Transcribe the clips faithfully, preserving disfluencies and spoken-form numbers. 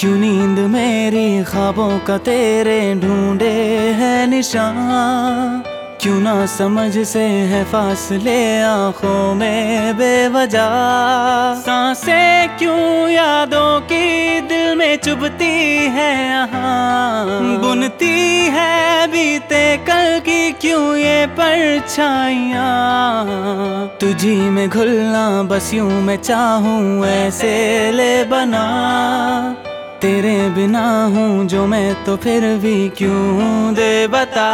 क्यों नींद मेरी ख्वाबों का तेरे ढूंढे है निशान, क्यों ना समझ से है फासले आंखों में बेवजह। सांसें क्यों यादों की दिल में चुभती है यहाँ, बुनती है बीते कल की क्यों ये परछाइयाँ। तुझी में घुलना बस यूं मैं चाहूँ ऐसे ले बना, तेरे बिना हूँ जो मैं तो फिर भी क्यों दे बता।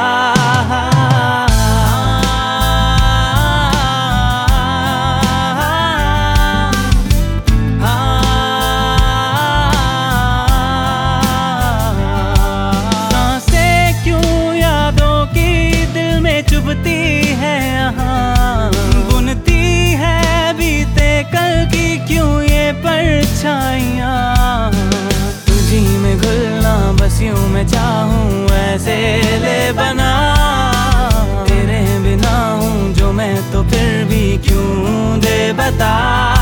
सांसें क्यों यादों की दिल में चुभती है यहाँ, बुनती है बीते कल की क्यों ये परछाइयाँ। तुझी में घुलना बस यूं मैं चाहूँ ऐसे ले बना, तेरे बिना हूँ जो मैं तो फिर भी क्यों दे बता।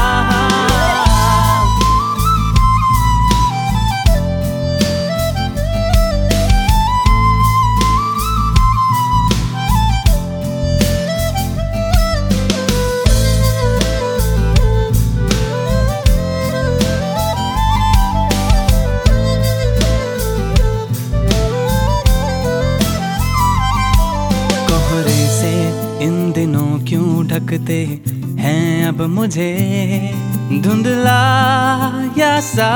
इन दिनों क्यों ढकते हैं अब मुझे, धुंधला या सा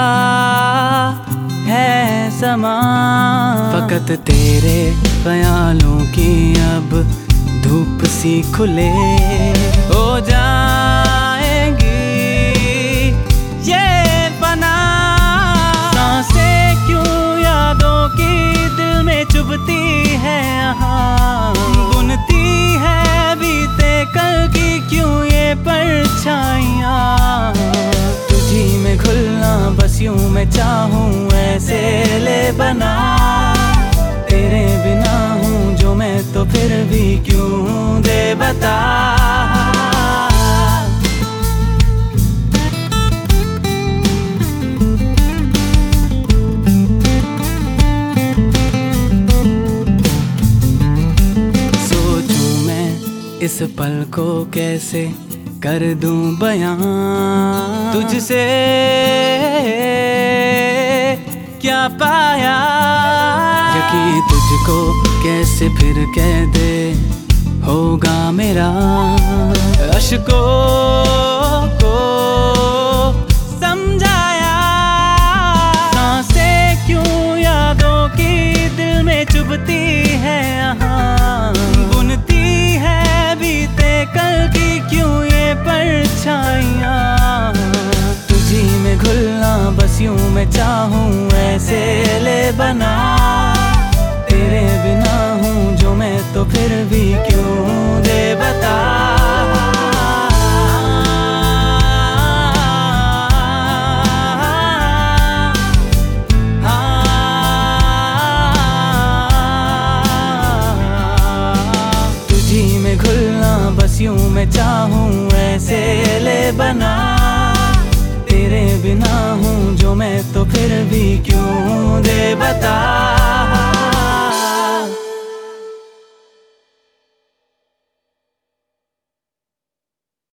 है समा। फकत तेरे ख्यालों की अब धूप सी खुले हो जाएंगी ये फना। सांसें क्यों यादों की दिल में चुभती है यहाँ, बुनती है बीते कल की क्यों ये परछाइयाँ। तुझी में घुलना बस यूं मैं चाहूँ ऐसे ले बना, तेरे बिना हूँ जो मैं तो फिर भी क्यों दे बता। इस पल को कैसे कर दूं बयां, तुझसे क्या पाया। यकीन तुझको कैसे फिर कह दे होगा मेरा, अश्कों को समझाया। सांसें क्यों यादों की दिल में चुभती है यहाँ, बुनती बीते कल की क्यों ये परछाइयाँ। तुझी में घुलना बस यूं मैं चाहूँ ऐसे ले बना, तेरे बिना हूँ जो मैं तो फिर भी क्यों दे बता। बस यूं मैं चाहूँ ऐसे ले बना, तेरे बिना हूँ जो मैं तो फिर भी क्यों दे बता।